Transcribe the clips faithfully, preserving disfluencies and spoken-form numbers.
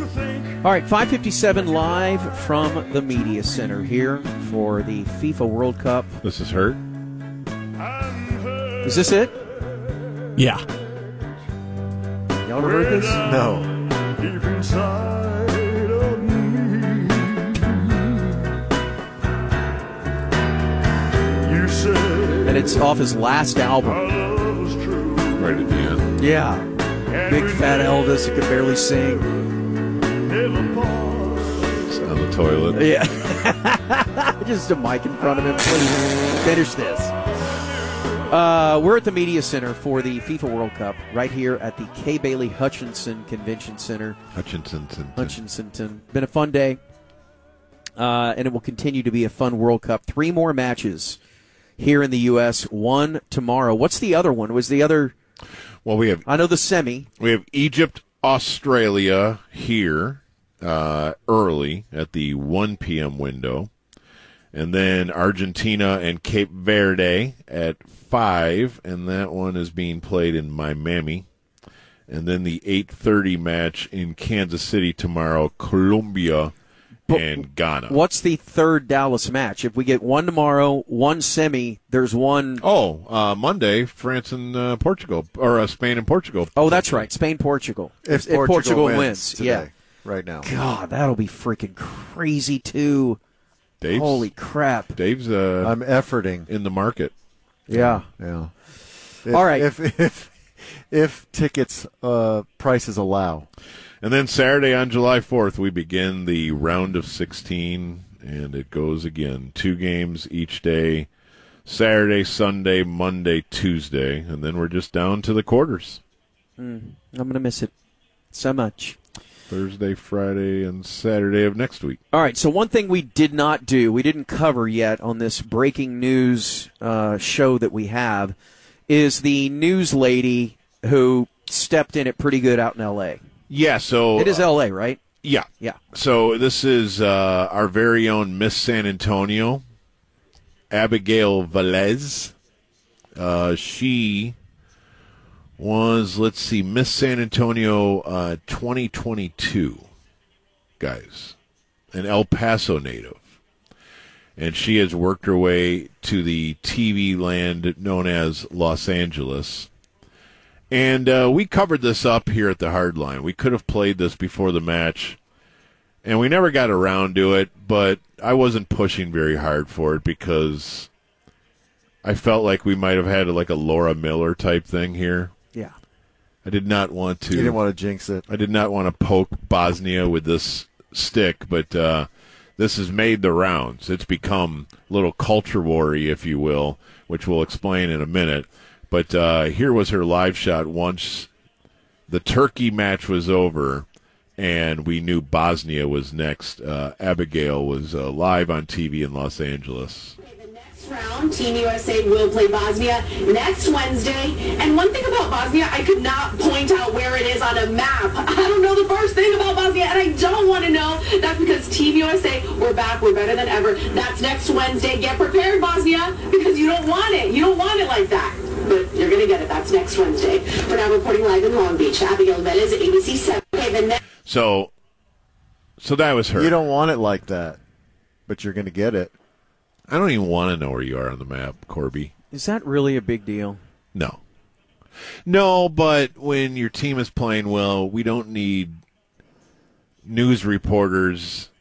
All right, five fifty-seven live from the Media Center here for the FIFA World Cup. This is Hurt. Is this it? Yeah. Y'all ever heard this? No. Deep inside of me, you said And it's off his last album. our love was true. Right at the end. Yeah. Big fat Elvis who could barely sing. Never pause. It's on the toilet. Yeah. Just a mic in front of him. Please finish this. Uh, we're at the Media Center for the FIFA World Cup right here at the Kay Bailey Hutchinson Convention Center. Hutchinson. Hutchinson. Been a fun day. Uh, and it will continue to be a fun World Cup. Three more matches here in the U S One tomorrow. What's the other one? Was the other... Well, we have I know the semi. we have Egypt, Australia here uh, early at the one p.m. window. And then Argentina and Cape Verde at five, and that one is being played in Miami. And then the eight thirty match in Kansas City tomorrow, Colombia and Ghana. What's the third Dallas match? If we get one tomorrow, one semi, there's one... Oh, uh, Monday, France and uh, Portugal, or uh, Spain and Portugal. Oh, that's right, Spain-Portugal. If, Portugal, Portugal wins, wins, today, yeah. right now. God, that'll be freaking crazy, too. Dave's, Holy crap. Dave's uh, I'm efforting. in the market. Yeah. Yeah. If, All right. If if if tickets uh, prices allow. And then Saturday on July fourth, we begin the round of sixteen, and it goes again. Two games each day, Saturday, Sunday, Monday, Tuesday, and then we're just down to the quarters. Mm, I'm going to miss it so much. Thursday, Friday, and Saturday of next week. All right, so one thing we did not do, we didn't cover yet on this breaking news uh, show that we have, is the news lady who stepped in it pretty good out in L A. Yeah, so... It is L A, right? Yeah. Yeah. So this is uh, our very own Miss San Antonio, Abigail Velez. Uh, she was, let's see, Miss San Antonio uh, twenty twenty-two, guys, an El Paso native. And she has worked her way to the T V land known as Los Angeles. And uh, we covered this up here at the Hardline. We could have played this before the match, and we never got around to it, but I wasn't pushing very hard for it because I felt like we might have had like a Laura Miller type thing here. Yeah. I did not want to. You didn't want to jinx it. I did not want to poke Bosnia with this stick, but uh, this has made the rounds. It's become a little culture war-y, if you will, which we'll explain in a minute. But uh, here was her live shot once the Turkey match was over and we knew Bosnia was next. Uh, Abigail was uh, live on T V in Los Angeles. Round, Team U S A will play Bosnia next Wednesday. And one thing about Bosnia, I could not point out where it is on a map. I don't know the first thing about Bosnia, and I don't want to know. That's because Team U S A, we're back, we're better than ever. That's next Wednesday. Get prepared, Bosnia, because you don't want it. You don't want it like that. But you're going to get it. That's next Wednesday. We're now reporting live in Long Beach. Abigail Velez, A B C seven. Okay, the next- So, so that was her. You don't want it like that, but you're going to get it. I don't even want to know where you are on the map, Corby. Is that really a big deal? No. No, but when your team is playing well, we don't need news reporters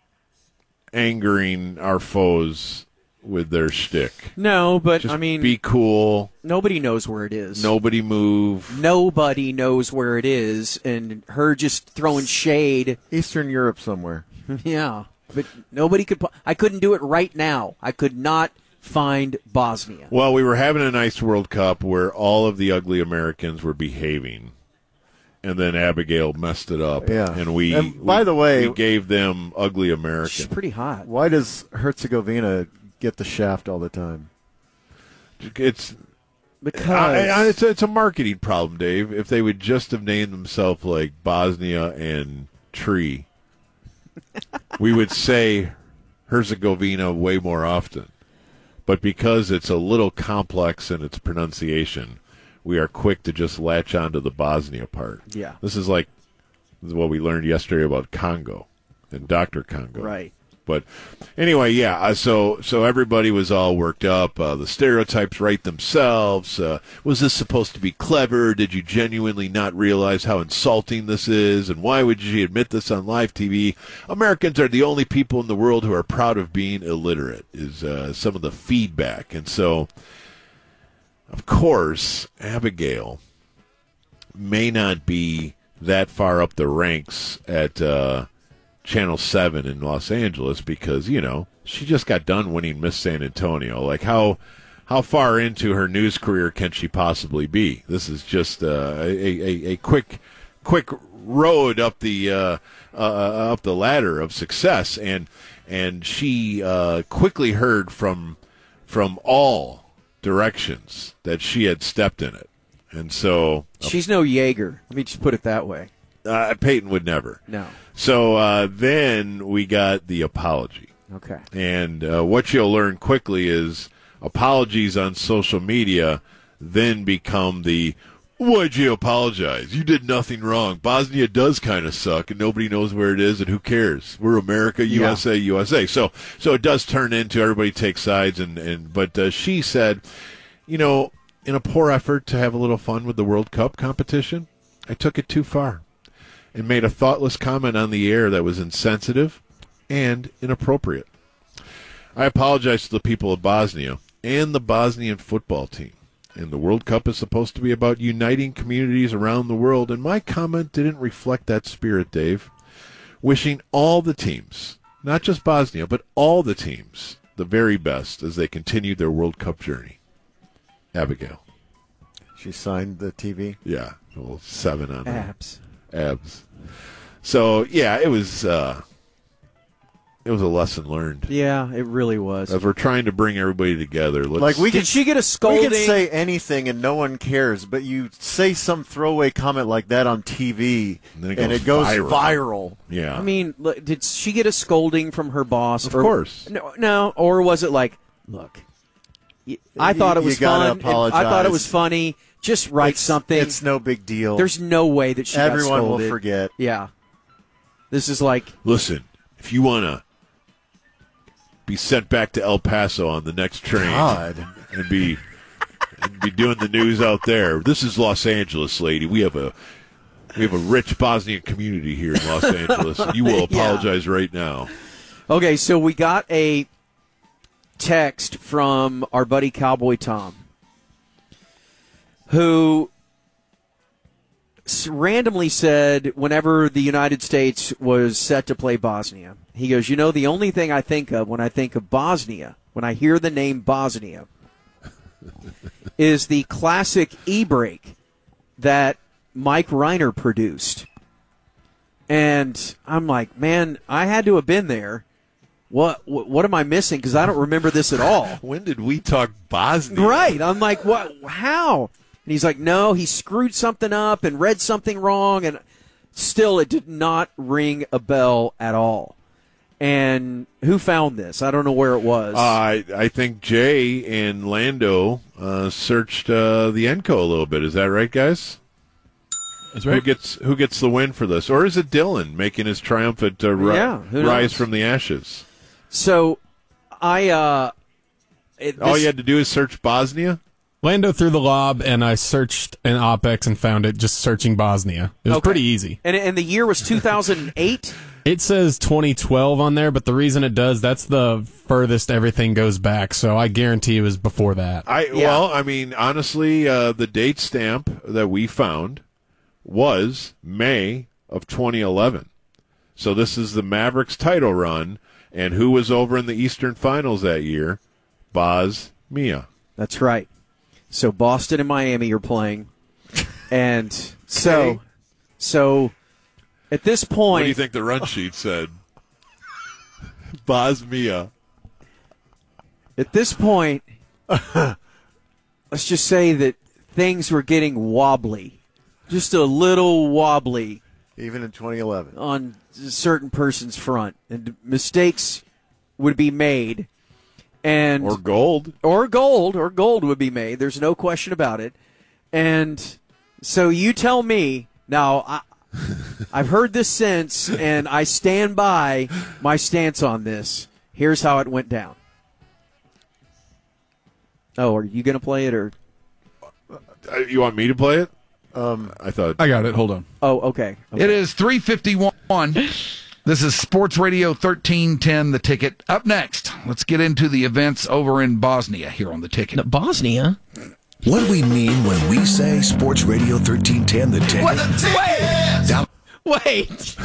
angering our foes with their shtick. No, but, Just I mean, be cool. nobody knows where it is. Nobody move. Nobody knows where it is, and her just throwing shade. Eastern Europe somewhere. Yeah, but nobody could. I couldn't do it right now. I could not find Bosnia. Well, we were having a nice World Cup where all of the ugly Americans were behaving, and then Abigail messed it up. Yeah. And we, And by we- the way- we gave them ugly She's American. pretty hot. Why does Herzegovina get the shaft all the time? It's Because I, I, it's, a, it's a marketing problem, Dave. If they would just have named themselves like Bosnia and Tree, we would say Herzegovina way more often. But because it's a little complex in its pronunciation, we are quick to just latch onto the Bosnia part. Yeah. This is like This is what we learned yesterday about Congo and Doctor Congo. Right. But anyway, yeah, uh, so so everybody was all worked up. Uh, the stereotypes write themselves. Uh, was this supposed to be clever? Did you genuinely not realize how insulting this is? And why would you admit this on live T V? Americans are the only people in the world who are proud of being illiterate, is uh, some of the feedback. And so, of course, Abigail may not be that far up the ranks at uh, Channel seven in Los Angeles because, you know, she just got done winning Miss San Antonio. Like, how how far into her news career can she possibly be? This is just uh, a, a, a quick quick road up the uh, uh, up the ladder of success, and and she uh, quickly heard from from all directions that she had stepped in it, and so She's no Jaeger. Let me just put it that way. uh, Peyton would never. No. So uh, then we got the apology. Okay. And uh, what you'll learn quickly is apologies on social media then become the, why'd you apologize? You did nothing wrong. Bosnia does kind of suck, and nobody knows where it is, and who cares? We're America, U S A, U S A. So so it does turn into everybody takes sides. and, and But uh, she said, you know, in a poor effort to have a little fun with the World Cup competition, I took it too far and made a thoughtless comment on the air that was insensitive and inappropriate. I apologize to the people of Bosnia and the Bosnian football team. And the World Cup is supposed to be about uniting communities around the world, and my comment didn't reflect that spirit, Dave. Wishing all the teams, not just Bosnia, but all the teams, the very best as they continue their World Cup journey. Abigail. She signed the T V. Yeah, a little seven on her. Abs. Abs. So yeah, it was uh, it was a lesson learned. Yeah, it really was. As we're trying to bring everybody together, let's, Like we Did can, she get a we scolding? can say anything and no one cares, but you say some throwaway comment like that on T V, And then it and goes it goes viral. viral. yeah. I mean, look, did she get a scolding from her boss? Of or, course. No, no, or was it like, look, y- I thought it You- was you gotta fun. and I thought it was apologize. funny. Just write It's- something. It's no big deal. There's no way that she got Everyone will scolded. forget. Yeah. This is like, Listen, if you want to be sent back to El Paso on the next train God. and be and be doing the news out there, this is Los Angeles, lady. We have a we have a rich Bosnian community here in Los Angeles. You will apologize right now. okay, so we got a text from our buddy Cowboy Tom, who s- randomly said whenever the United States was set to play Bosnia, he goes, you know, the only thing I think of when I think of Bosnia, when I hear the name Bosnia, is the classic e-brake that Mike Reiner produced. And I'm like, man, I had to have been there. What what, what am I missing? Because I don't remember this at all. When did we talk Bosnia? Right. I'm like, what? How? And he's like, no, he screwed something up and read something wrong. And still, it did not ring a bell at all. And who found this? I don't know where it was. Uh, I I think Jay and Lando uh, searched uh, the Enco a little bit. Is that right, guys? That's Who gets who gets the win for this, or is it Dylan making his triumphant uh, ri- Yeah, who knows? rise from the ashes? so, I, uh, it, All this- you had to do is search Bosnia. Lando threw the lob, and I searched an OpEx and found it just searching Bosnia. It was Okay. pretty easy. and, and the year was two thousand eight. It says twenty twelve on there, but the reason it does, that's the furthest everything goes back, so I guarantee it was before that. I Yeah. well, I mean, honestly, uh, the date stamp that we found was May of twenty eleven. So this is the Mavericks title run, and who was over in the Eastern Finals that year? Bosnia. That's right. So Boston and Miami are playing, and so, Okay. so at this point, What do you think the run sheet said? Bosnia. at this point, let's just say that things were getting wobbly, just a little wobbly Even in twenty eleven. on a certain person's front, and mistakes would be made, and Or gold. or gold or gold would be made. There's no question about it. And so you tell me now. I, I've heard this since, and I stand by my stance on this. Here's how it went down. Oh, are you going to play it or? Uh, you want me to play it? Um, I thought I got it. Hold on. Oh, okay. okay. It is three fifty-one. This is Sports Radio thirteen ten, The Ticket. Up next, let's get into the events over in Bosnia here on The Ticket. No, Bosnia? What do we mean when we say Sports Radio thirteen ten, The Ticket? What? Wait! Down- Wait!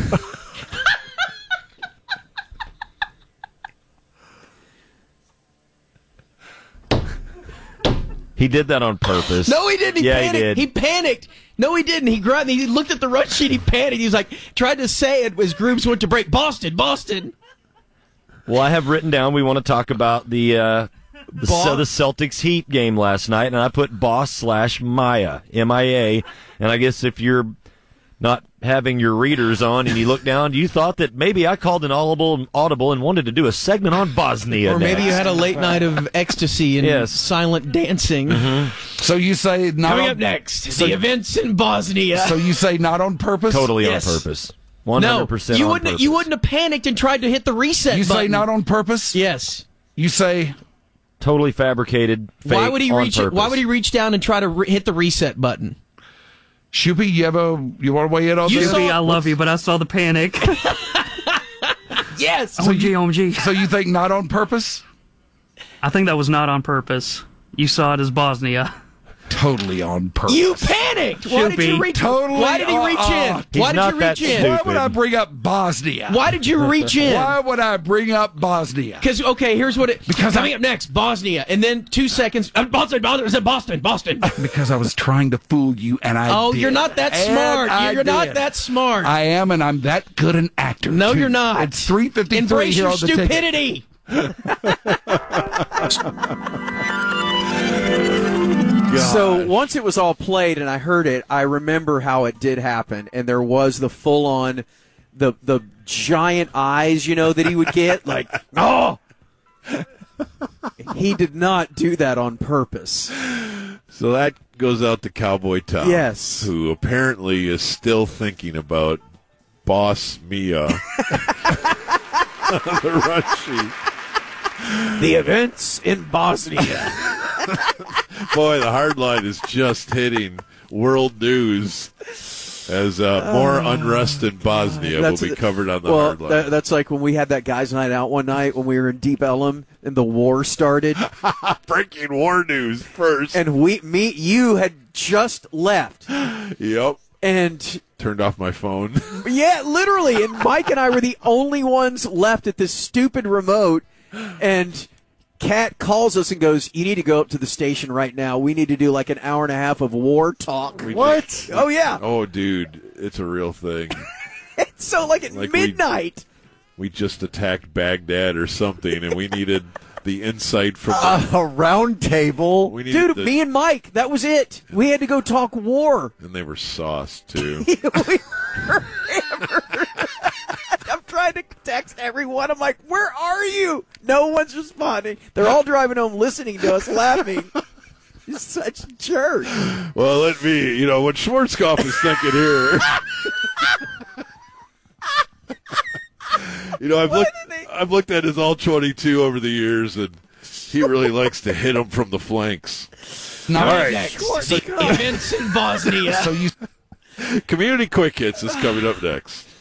He did that on purpose. No, he didn't. He yeah, panicked. he did. He panicked. No, he didn't. He grabbed. He looked at the run sheet. He panicked. He was like, tried to say it as groups went to break. Boston, Boston. Well, I have written down we want to talk about the uh, the, Bo- the Celtics Heat game last night, and I put Boss slash Maya, M I A. And I guess if you're not having your readers on and you look down, you thought that maybe I called an audible, audible and wanted to do a segment on Bosnia. Or maybe next. you had a late night of ecstasy and Yes. silent dancing. So you say not Coming on, up next, so- the events in Bosnia. So you say not on purpose? Totally Yes. on purpose. one hundred percent no, you on wouldn't. purpose. You wouldn't have panicked and tried to hit the reset You button. say not on purpose? Yes. You say Totally fabricated. Fake, Why would he on reach? It, purpose. why would he reach down and try to re- hit the reset button? Shoopy, you have a you want to weigh in on You this? saw- I love you, but I saw the panic. Yes. O M G, O M G. So you think not on purpose? I think that was not on purpose. You saw it as Bosnia. Totally on purpose. You panicked. Why did you Shoopy. reach? Totally Why did he reach uh-uh. in? He's Why did not you that reach in? stupid. Why would I bring up Bosnia? Why did you reach in? Why would I bring up Bosnia? Because okay, here's what it. Because coming I- up next, Bosnia, and then two seconds. Uh, Boston, Boston, is it Boston, Boston? Because I was trying to fool you, and I Oh, did. you're not that And smart. I You're not did. that smart. I am, and I'm that good an actor. no, too. you're not. It's three fifty-three Embrace here your on the ticket. stupidity. So once it was all played and I heard it, I remember how it did happen, and there was the full on, the the giant eyes, you know, that he would get, like, oh. He did not do that on purpose. So that goes out to Cowboy Tom. Yes. Who apparently is still thinking about Boss Mia. The run sheet. The events in Bosnia. Boy, the hard line is just hitting world news as uh, more unrest in Bosnia will That's- be covered on the well, hard line. that, that's like when we had that guys' night out one night when we were in Deep Ellum and the war started. Breaking war news first. And we, me, you had just left. Yep. And Turned off my phone. yeah, literally. And Mike and I were the only ones left at this stupid remote. And Kat calls us and goes, "You need to go up to the station right now. We need to do like an hour and a half of war talk." What? Oh, yeah. Oh, dude, it's a real thing. So, like at Like we- midnight. We just attacked Baghdad or something, and we needed the insight from Uh, a round table. we needed Dude, the- me and Mike, that was it. We had to go talk war. and they were sauced too. We were hammered. I'm trying to text everyone. I'm like, where are you? No one's responding. They're all driving home listening to us laughing. You're such a jerk. Well, let me, you know, what Schwarzkopf is thinking here. You know, I've Why looked, did they- I've looked at his all twenty-two over the years, and he really likes to hit them from the flanks. Not All right. Next, the events in Bosnia. So you Community Quick Hits is coming up next.